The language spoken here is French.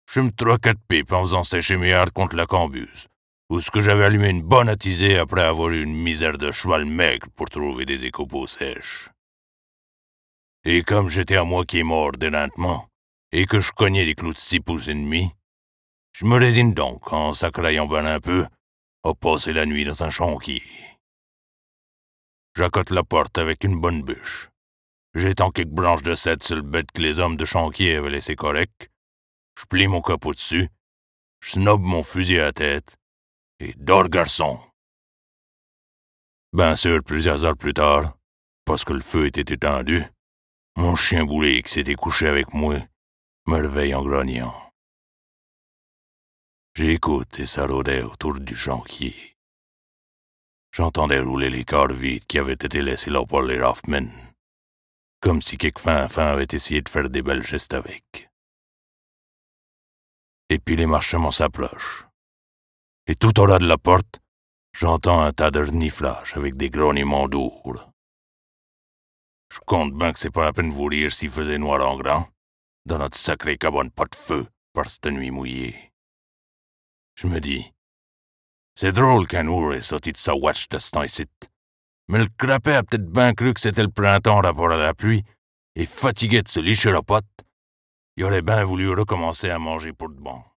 J'fume 3-4 pipes en faisant sécher mes hardes contre la cambuse, ou ce que j'avais allumé une bonne attisée après avoir eu une misère de cheval maigre pour trouver des écopeaux sèches. Et comme j'étais à moitié mort d'élentement, et que je cognais des clous de 6 pouces et demi, je me résigne donc, en s'accroyant ben un peu, à passer la nuit dans un chanquier. J'accote la porte avec une bonne bûche. J'étends quelques branches de cèdre sur le bête que les hommes de chanquier avaient laissé correct. Je plie mon capot dessus, je snobe mon fusil à la tête, et dors garçon. Bien sûr, plusieurs heures plus tard, parce que le feu était étendu, mon chien boulet qui s'était couché avec moi me réveille en grognant. J'écoute et ça rôdait autour du chanquier. J'entendais rouler les corps vides qui avaient été laissés là par les Hoffman, comme si quelque fin avait essayé de faire des belles gestes avec. Et puis les marchements s'approchent. Et tout au ras de la porte, j'entends un tas de reniflages avec des grognements lourds. Je compte bien que c'est pas la peine de vous rire s'il faisait noir en grand, dans notre sacrée cabane pas de feu, par cette nuit mouillée. Je me dis, c'est drôle qu'un ours ait sorti de sa watch de ce temps-ci. Mais le crapet a peut-être bien cru que c'était le printemps rapport à la pluie, et fatigué de se licher la pote, il aurait bien voulu recommencer à manger pour de bon.